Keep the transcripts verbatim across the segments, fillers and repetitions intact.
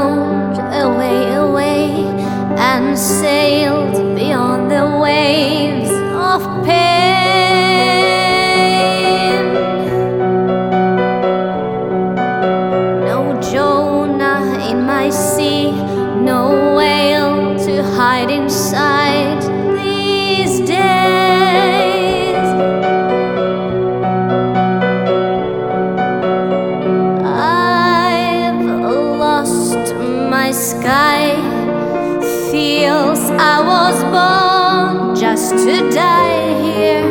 found a way away and sailed beyond the waves of pain. No Jonah in my sea, no whale to hide inside these days. I've lost my sky, feels I was born just to die here,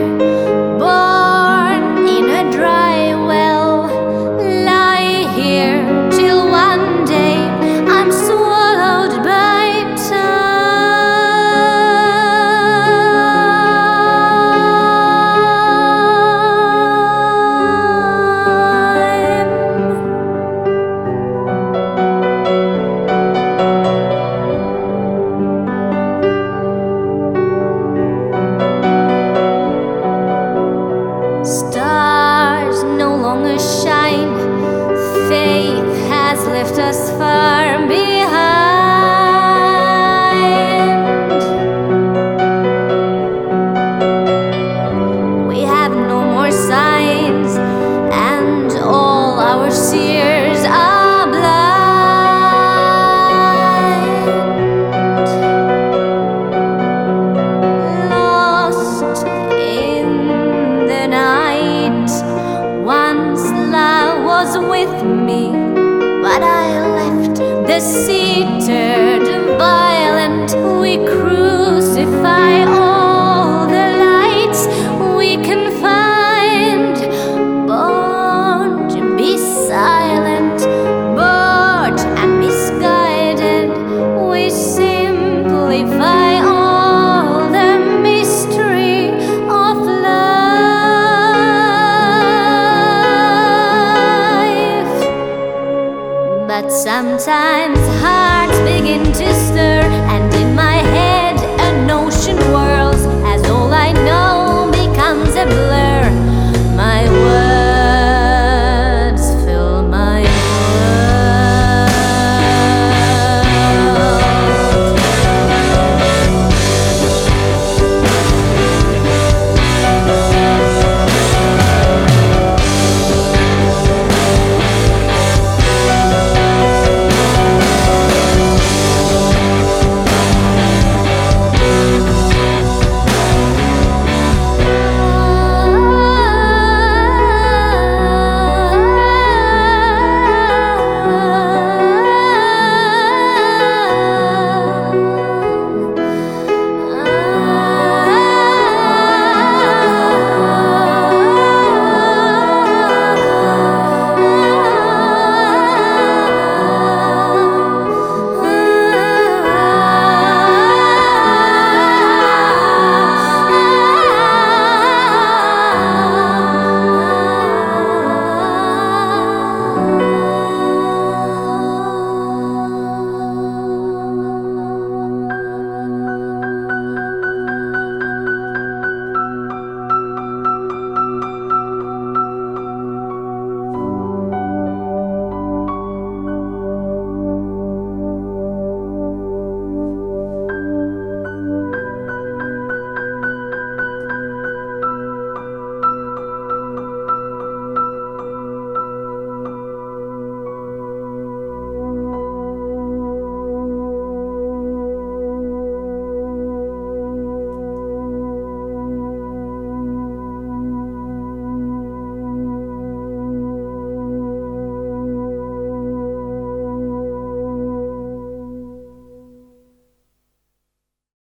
born in a dry well, lie here till one day I'm swallowed by time. Stars no longer shine, faith has left us far behind. We have no more signs, and all our seers are blind. Lost in the night, once love was with me, but I left the sea turned violent. We crucify all the lights we can find, born to be silent, bored and misguided. We simplify all the mystery of life. But sometimes hearts begin to stir.